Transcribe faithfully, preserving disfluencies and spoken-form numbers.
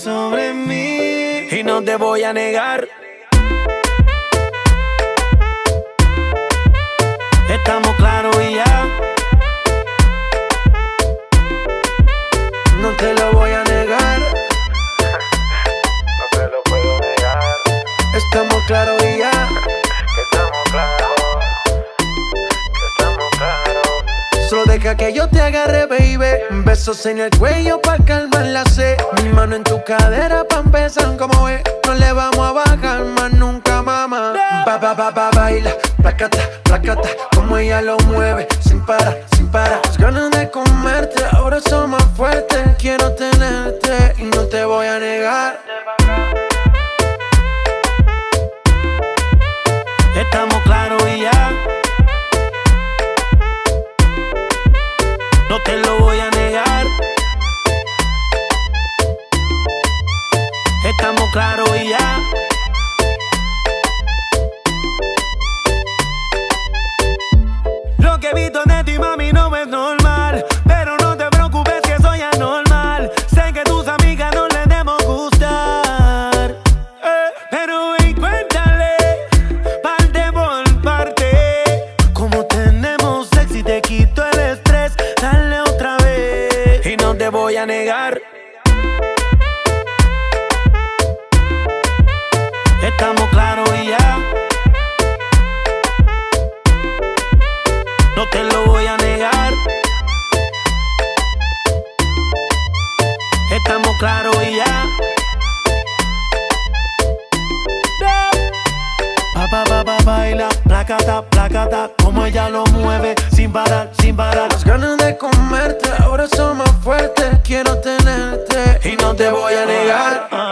sobre mí y no te voy a negar. Estamos claros y ya. No te lo voy a negar. No te lo puedo negar. Estamos claros y ya. Que estamos claros. Que estamos claros. Solo deja que yo te agarre, baby. Besos en el cuello pa' calmar la sed. Mi mano en tu cadera pa' empezar como es. No le vamos a bajar más nunca, mamá. Ba, ba, ba, ba, baila, placata, placata. Como ella lo mueve, sin parar, sin parar. Las ganas de comerte, ahora son más fuertes. Quiero tenerte y no te voy a negar. Estamos claros y ya. No te lo voy a negar. Estamos claros y ya. Lo que he visto de ti, mami, no es normal. Pero no te preocupes que soy anormal. Sé que tus amigas no les debemos gustar, eh, pero ven, cuéntale parte por parte. Como tenemos sexo y te quito el estrés. Dale otra vez y no te voy a negar. Estamos claros y ya. No te lo voy a negar. Estamos claros y ya. Pa, pa, pa, pa, baila, placata, placata. Como ella lo mueve, sin parar, sin parar. Las ganas de comerte, ahora son más fuertes. Quiero tenerte y no te voy a negar.